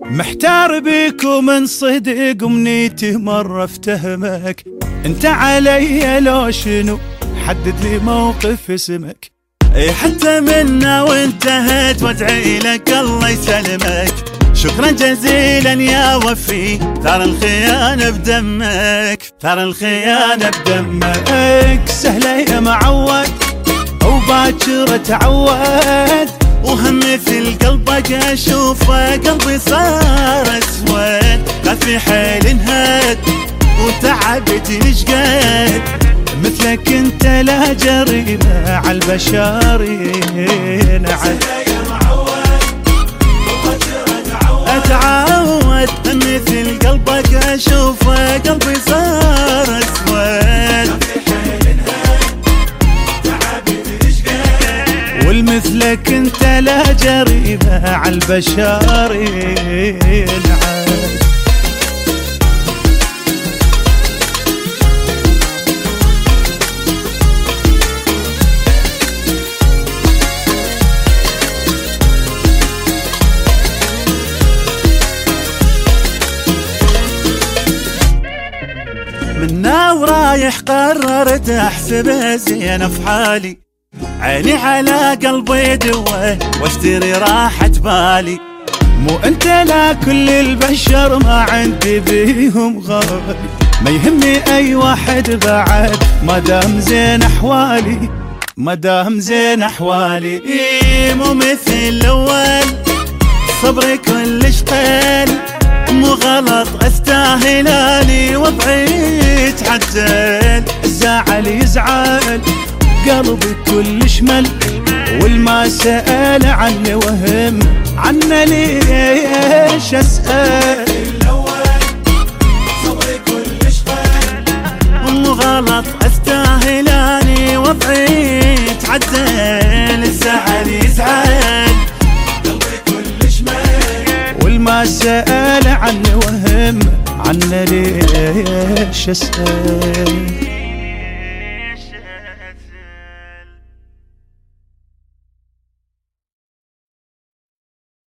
محتار بيك ومن صدق امنيتي مرة افتهمك. انت علي لو شنو حدد لي موقف اسمك. حتى منا وانتهت وادعي لك الله يسلمك. شكرا جزيلا يا وفي، ترى الخيانة بدمك، ترى الخيانة بدمك. سهلة يا معود وباكر اتعود، وهم مثل قلبك اشوفه قلبي صار اسود. لا في حيل انهد وتعبت نشقد، مثلك انت لا جريمة عالبشر ينعد. اتعود مثل قلبك اشوفه قلبي صار اسود. والمثلك انت لا جريمة عالبشر ينعد. منا ورايح قررت احسب زين في حالي، عيني على قلبي دوه واشتري راحة بالي. مو انت لا كل البشر ما عندي بيهم غالي، ما يهمني اي واحد بعد ما دام زين احوالي، ما دام زين احوالي. مو مثل الاول صبري كلش قل، مو غلط استاهل اني وضعي يتعدل. الزعل يزعل قلبي كلش مل، والما سأل عني وهم عنه ليش اسأل. الاول صبري كلش قل، مو غلط استاهل اني وضعي يتعدل. الزعل يزعل قلبي كلش مل، والما سأل عني وهم عنه ليش اسأل.